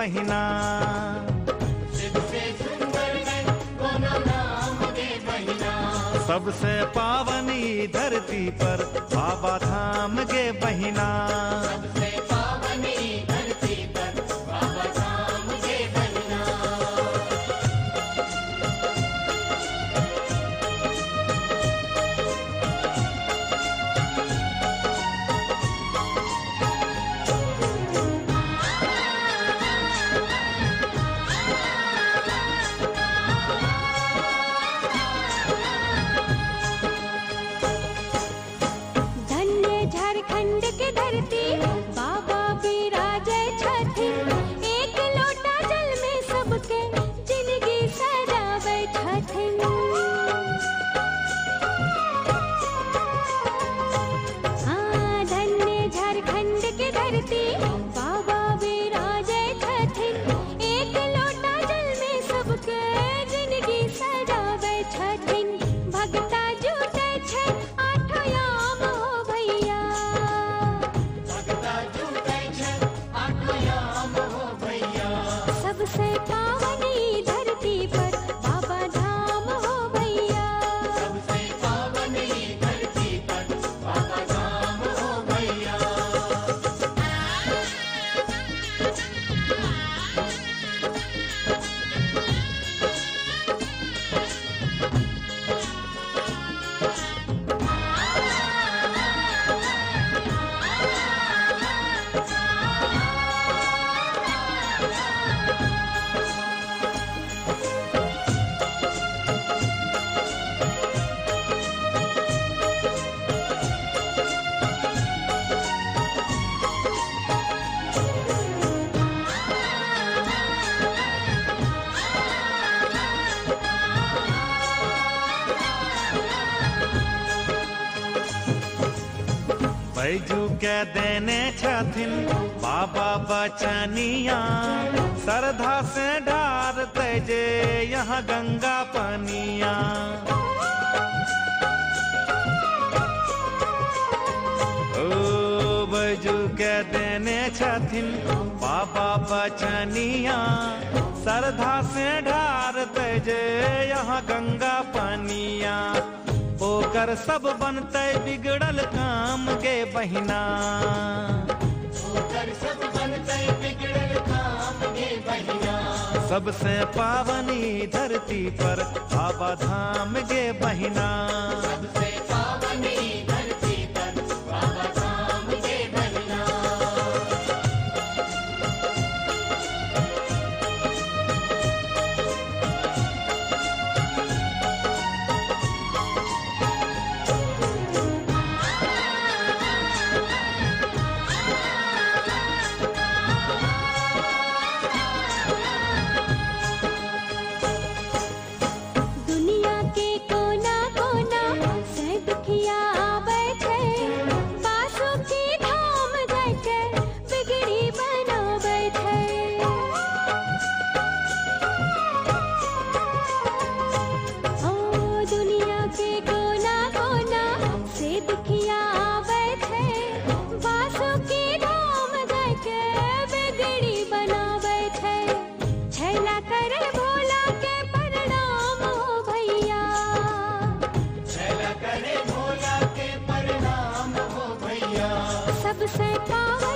बहिना। सबसे सुंदर में कोनो नाम गे बहिना। सबसे पावनी धरती पर बाबा धाम गे बहिना। सबसे पावनी धरती पर बाबा धाम गे बहिना। धन्य झारखंड के धरती बाबा विराजे छथिन। एक लोटा जल में सबके जिंदगी सजावे छथिन। हाँ, धन्य झारखंड के धरती बाबा विराजे छथिन। एक लोटा जल में सबके जिंदगी सजावे छथिन। भगता जुटे छै आठो याम हो भैया। भगता जुटे छै आठो याम हो भैया। सबसे पावनी धरती पर बाबा धाम हो भैया। सबसे पावनी धरती पर बाबा धाम हो भैया। बैजू के देने छथिन बाबा बचनिया। श्रद्धा से ढारते जे यहाँ गंगा पनिया। ओ बैजू के देने छथिन बाबा बचनिया। श्रद्धा से ढारते जे यहाँ गंगा पनिया। ओकर सब बनते बिगड़ल काम गे बहिना। ओकर सब बनते बिगड़ल काम गे बहिना। सबसे पावनी धरती पर बाबा धाम गे बहिना। सबसे पावनी धरती पर बाबा धाम गे बहिना। दुनिया के कोना कोना से दुखिया आवे छै। बासुकी धाम जाके बिगड़ी बनावे छै। ओ दुनिया के कोना कोना से दुखिया आवे छै। बासुकी धाम जाके बिगड़ी बनावे छै। छैला करे भोला के प्रणाम हो भैया। छैला करे भोला के प्रणाम हो भैया। सबसे पावन